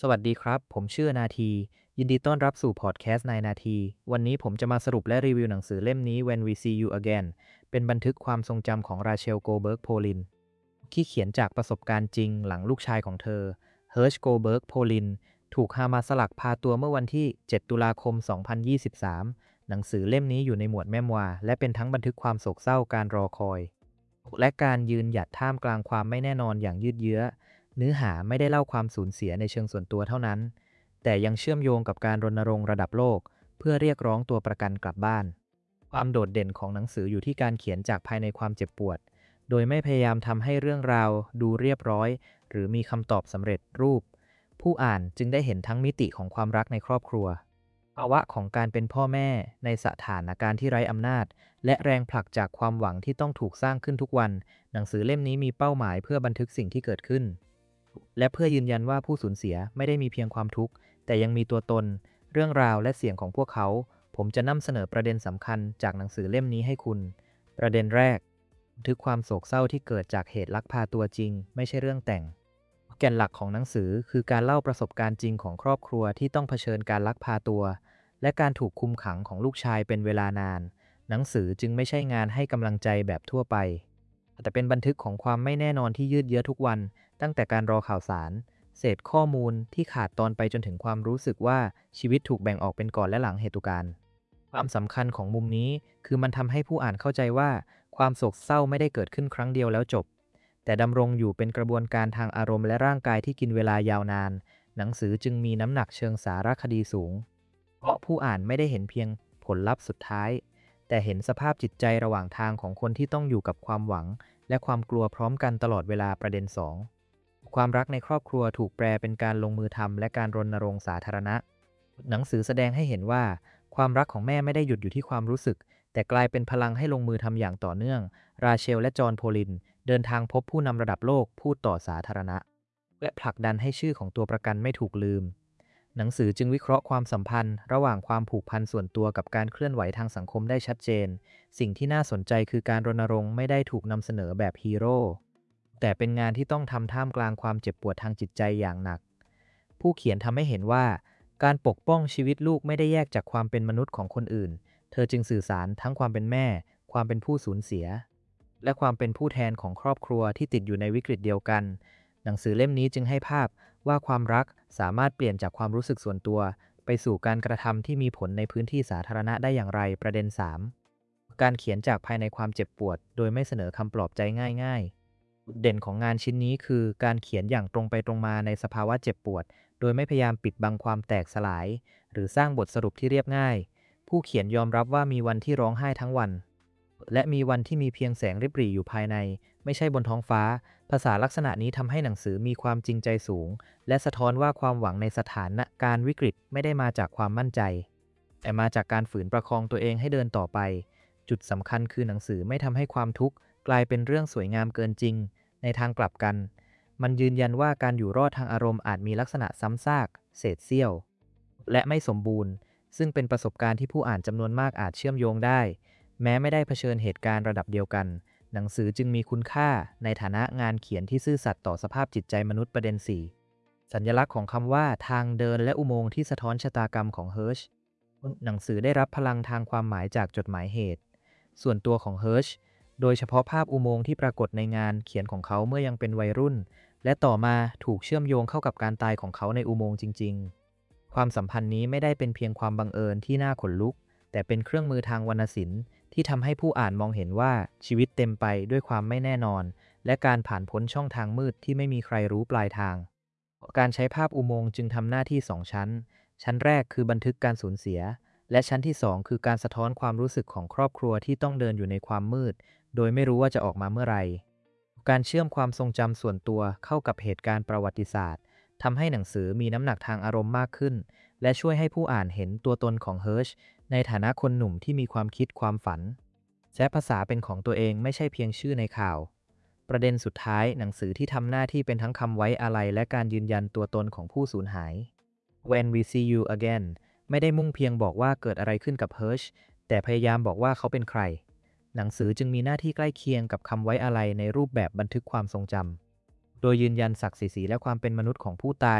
สวัสดีครับ ผมชื่อนาที ยินดีต้อนรับสู่พอดแคสต์นายนาที วันนี้ผมจะมาสรุปและรีวิวหนังสือเล่มนี้ When We See You Again เป็นบันทึกความทรงจำของราเชลโกเบิร์กโพลินที่เขียนจากประสบการณ์จริงหลังลูกชายของเธอเฮิร์ชโกเบิร์กโพลินถูกฮามาสลักพาตัวเมื่อวันที่ 7 ตุลาคม 2023 หนังสือเล่มนี้อยู่ในหมวดแมมวาและเป็นทั้งบันทึกความโศกเศร้าการรอคอยและการยืนหยัดท่ามกลางความไม่แน่นอนอย่างยืดเยื้อ เนื้อหาไม่ได้เล่าความสูญเสียในเชิงส่วนตัวเท่านั้น แต่ยังเชื่อมโยงกับการรณรงค์ระดับโลกเพื่อเรียกร้องตัวประกันกลับบ้าน ความโดดเด่นของหนังสืออยู่ที่การเขียนจากภายในความเจ็บปวด โดยไม่พยายามทำให้เรื่องราวดูเรียบร้อยหรือมีคำตอบสำเร็จรูป ผู้อ่านจึงได้เห็นทั้งมิติของความรักในครอบครัวภาวะของการเป็นพ่อแม่ในสถานการณ์ที่ไร้อำนาจและแรงผลักจากความหวังที่ต้องถูกสร้างขึ้นทุกวัน หนังสือเล่มนี้มีเป้าหมายเพื่อบันทึกสิ่งที่เกิดขึ้น และเพื่อยืนยันว่าผู้สูญเสียไม่ได้มีเพียงความทุกข์แต่ยังมีตัวตนเรื่องราวและเสียงของพวกเขาผมจะนำเสนอประเด็นสำคัญจากหนังสือเล่มนี้ให้คุณประเด็นแรกบันทึกความโศกเศร้าที่เกิดจากเหตุลักพาตัวจริงไม่ใช่เรื่องแต่งแก่นหลักของหนังสือคือการเล่าประสบการณ์จริงของครอบครัวที่ต้องเผชิญการลักพาตัวและการถูกคุมขังของลูกชายเป็นเวลานานหนังสือจึงไม่ใช่งานให้กำลังใจแบบทั่วไปแต่เป็นบันทึกของความไม่แน่นอนที่ยืดเยื้อทุกวัน ตั้งแต่การรอข่าวสาร เศษข้อมูลที่ขาดตอนไปจนถึงความรู้สึกว่าชีวิตถูกแบ่งออกเป็นก่อนและหลังเหตุการณ์ความสำคัญของมุมนี้คือมันทำให้ผู้อ่านเข้าใจว่าความโศกเศร้าไม่ได้เกิดขึ้นครั้งเดียวแล้วจบ แต่ดำรงอยู่เป็นกระบวนการทางอารมณ์และร่างกายที่กินเวลายาวนาน หนังสือจึงมีน้ำหนักเชิงสารคดีสูง เพราะผู้อ่านไม่ได้เห็นเพียงผลลัพธ์สุดท้าย แต่เห็นสภาพจิตใจระหว่างทางของคนที่ต้องอยู่กับความหวังและความกลัวพร้อมกันตลอดเวลาประเด็น2 ความรักในครอบครัวถูกแปลเป็นการลงมือทำและการรณรงค์สาธารณะหนังสือแสดงให้เห็นว่าความรักของแม่ไม่ได้หยุดอยู่ที่ความรู้สึกแต่กลายเป็นพลังให้ลงมือทำอย่างต่อเนื่องราเชลและจอห์นโพลินเดินทางพบผู้นำระดับโลกพูดต่อสาธารณะและผลักดันให้ชื่อของตัวประกันไม่ถูกลืมหนังสือจึงวิเคราะห์ความสัมพันธ์ระหว่างความผูกพันส่วนตัวกับการเคลื่อนไหวทางสังคมได้ชัดเจนสิ่งที่น่าสนใจคือการรณรงค์ไม่ได้ถูกนำเสนอแบบฮีโร่ แต่เป็นงานที่ต้องทำท่ามกลางความเจ็บปวดทางจิตใจอย่างหนัก ผู้เขียนทำให้เห็นว่าการปกป้องชีวิตลูกไม่ได้แยกจากความเป็นมนุษย์ของคนอื่น เธอจึงสื่อสารทั้งความเป็นแม่ ความเป็นผู้สูญเสีย และความเป็นผู้แทนของครอบครัวที่ติดอยู่ในวิกฤตเดียวกัน หนังสือเล่มนี้จึงให้ภาพว่าความรักสามารถเปลี่ยนจากความรู้สึกส่วนตัวไปสู่การกระทำที่มีผลในพื้นที่สาธารณะได้อย่างไรประเด็น3การเขียนจากภายในความเจ็บปวดโดยไม่เสนอคำปลอบใจง่ายๆจุดเด่นของงานชิ้นนี้คือการเขียนอย่างตรงไปตรงมาในสภาวะเจ็บปวดโดยไม่พยายามปิดบังความแตกสลายหรือสร้างบทสรุปที่เรียบง่ายผู้เขียนยอมรับว่ามีวันที่ร้องไห้ทั้งวันและมีวันที่มีเพียงแสงริบหรี่อยู่ภายในไม่ใช่บนท้องฟ้าภาษาลักษณะนี้ทำให้หนังสือมีความจริงใจสูงและสะท้อนว่าความหวังในสถานการณ์วิกฤตไม่ได้มาจากความมั่นใจแต่มาจากการฝืนประคองตัวเองให้เดินต่อไปจุดสำคัญคือหนังสือไม่ทำให้ความทุกข์กลายเป็นเรื่องสวยงามเกินจริงในทางกลับกันมันยืนยันว่าการอยู่รอดทางอารมณ์อาจมีลักษณะซ้ำซากเศษเสี้ยวและไม่สมบูรณ์ซึ่งเป็นประสบการณ์ที่ผู้อ่านจำนวนมากอาจเชื่อมโยงได้แม้ไม่ได้เผชิญเหตุการณ์ระดับเดียวกันหนังสือจึงมีคุณค่าในฐานะงานเขียนที่ซื่อสัตย์ต่อสภาพจิตใจมนุษย์ประเด็น4สัญลักษณ์ของคำว่าทางเดินและอุโมงค์ที่สะท้อนชะตากรรมของเฮิร์ชหนังสือได้รับพลังทางความหมายจากจดหมายเหตุส่วนตัวของเฮิร์ชโดยเฉพาะภาพอุโมงค์ที่ปรากฏในงานเขียนของเขาเมื่อยังเป็นวัยรุ่นและต่อมาถูกเชื่อมโยงเข้ากับการตายของเขาในอุโมงค์จริงๆความสัมพันธ์นี้ไม่ได้เป็นเพียงความบังเอิญที่น่าขนลุกแต่เป็นเครื่องมือทางวรรณศิลป์ที่ทำให้ผู้อ่านมองเห็นว่าชีวิตเต็มไปด้วยความไม่แน่นอนและการผ่านพ้นช่องทางมืดที่ไม่มีใครรู้ปลายทางการใช้ภาพอุโมงค์จึงทำหน้าที่2 ชั้นชั้นแรกคือบันทึกการสูญเสียและชั้นที่2คือการสะท้อนความรู้สึกของครอบครัวที่ต้องเดินอยู่ในความมืดโดยไม่รู้ว่าจะออกมาเมื่อไรการเชื่อมความทรงจำส่วนตัวเข้ากับเหตุการณ์ประวัติศาสตร์ทำให้หนังสือมีน้ำหนักทางอารมณ์มากขึ้นและช่วยให้ผู้อ่านเห็นตัวตนของเฮิร์ชในฐานะคนหนุ่มที่มีความคิดความฝันและภาษาเป็นของตัวเองไม่ใช่เพียงชื่อในข่าวประเด็นสุดท้ายหนังสือที่ทำหน้าที่เป็นทั้งคำไว้อาลัยและการยืนยันตัวตนของผู้สูญหาย When We See You Again ไม่ได้มุ่งเพียงบอกว่าเกิดอะไรขึ้นกับเฮิร์ชแต่พยายามบอกว่าเขาเป็นใครหนังสือจึงมีหน้าที่ใกล้เคียงกับคำไว้อาลัยในรูปแบบบันทึกความทรงจำโดยยืนยันศักดิ์ศรีและความเป็นมนุษย์ของผู้ตาย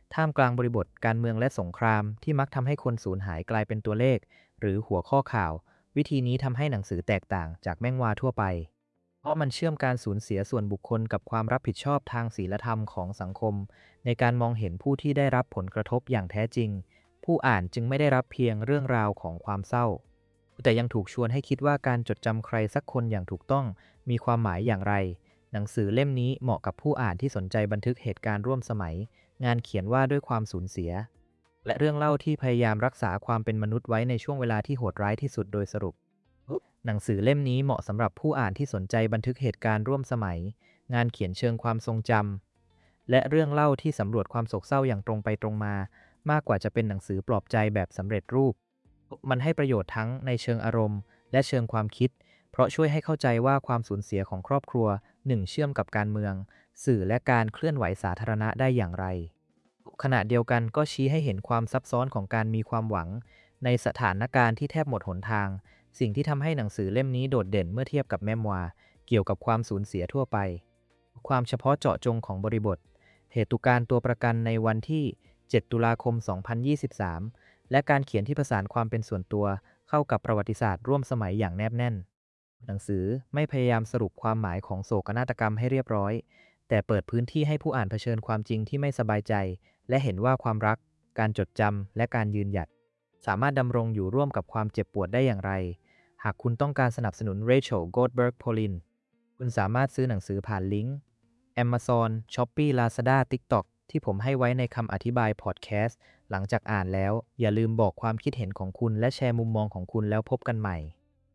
ท่ามกลางบริบทการเมืองและสงครามที่มักทำให้คนสูญหายกลายเป็นตัวเลขหรือหัวข้อข่าววิธีนี้ทำให้หนังสือแตกต่างจากแม่งวาทั่วไปเพราะมันเชื่อมการสูญเสียส่วนบุคคลกับความรับผิดชอบทางศีลธรรมของสังคมในการมองเห็นผู้ที่ได้รับผลกระทบอย่างแท้จริงผู้อ่านจึงไม่ได้รับเพียงเรื่องราวของความเศร้าแต่ยังถูกชวนให้คิดว่าการจดจำใครสักคนอย่างถูกต้องมีความหมายอย่างไรหนังสือเล่มนี้เหมาะกับผู้อ่านที่สนใจบันทึกเหตุการณ์ร่วมสมัยงานเขียนว่าด้วยความสูญเสียและเรื่องเล่าที่พยายามรักษาความเป็นมนุษย์ไว้ในช่วงเวลาที่โหดร้ายที่สุดโดยสรุปหนังสือเล่มนี้เหมาะสำหรับผู้อ่านที่สนใจบันทึกเหตุการณ์ร่วมสมัยงานเขียนเชิงความทรงจำและเรื่องเล่าที่สำรวจความโศกเศร้าอย่างตรงไปตรงมามากกว่าจะเป็นหนังสือปลอบใจแบบสำเร็จรูปมันให้ประโยชน์ทั้งในเชิงอารมณ์และเชิงความคิดเพราะช่วยให้เข้าใจว่าความสูญเสียของครอบครัวหนึ่งเชื่อมกับการเมืองสื่อและการเคลื่อนไหวสาธารณะได้อย่างไรขณะเดียวกันก็ชี้ให้เห็นความซับซ้อนของการมีความหวังในสถานการณ์ที่แทบหมดหนทางสิ่งที่ทำให้หนังสือเล่มนี้โดดเด่นเมื่อเทียบกับแมมวาเกี่ยวกับความสูญเสียทั่วไปความเฉพาะเจาะจงของบริบทเหตุการณ์ตัวประกันในวันที่7 ตุลาคม 2023 และการเขียนที่ผสานความเป็นส่วนตัวเข้ากับประวัติศาสตร์ร่วมสมัยอย่างแนบแน่นหนังสือไม่พยายามสรุปความหมายของโศกนาฏกรรมให้เรียบร้อยแต่เปิดพื้นที่ให้ผู้อ่านเผชิญความจริงที่ไม่สบายใจและเห็นว่าความรักการจดจำและการยืนหยัดสามารถดำรงอยู่ร่วมกับความเจ็บปวดได้อย่างไรหากคุณต้องการสนับสนุน Rachel Goldberg Polin คุณสามารถซื้อหนังสือผ่านลิงก์ Amazon, Shopee, Lazada, TikTok ที่ผมให้ไว้ในคำอธิบายพอดแคสต์หลังจากอ่านแล้วอย่าลืมบอกความคิดเห็นของคุณและแชร์มุมมองของคุณแล้วพบกันใหม่